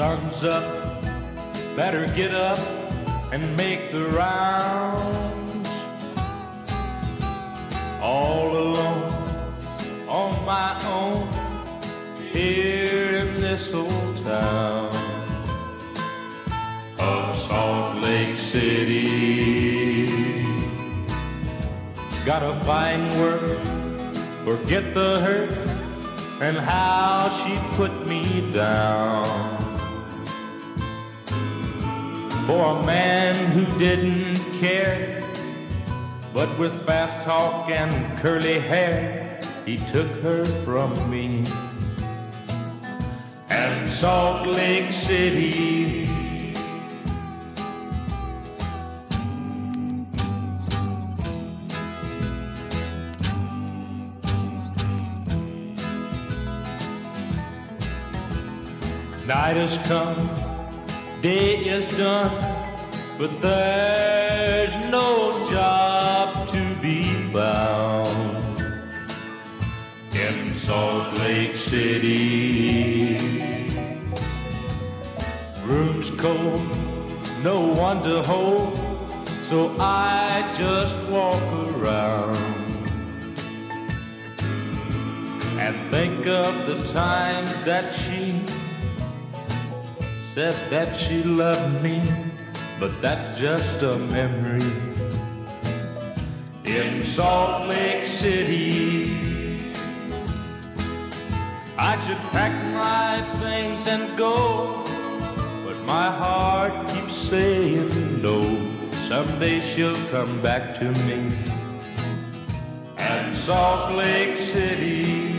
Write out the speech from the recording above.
sun's up, better get up and make the rounds. All alone, on my own, here in this old town of Salt Lake City. Gotta find work, forget the hurt and how she put me down. For a man who didn't care, but with fast talk and curly hair, he took her from me. And Salt Lake City, night has come, day is done, but there's no job to be found in Salt Lake City. Room's cold, no one to hold, so I just walk around and think of the times that she said that she loved me, but that's just a memory. In Salt Lake City, I should pack my things and go, but my heart keeps saying no. Someday she'll come back to me. And Salt Lake City,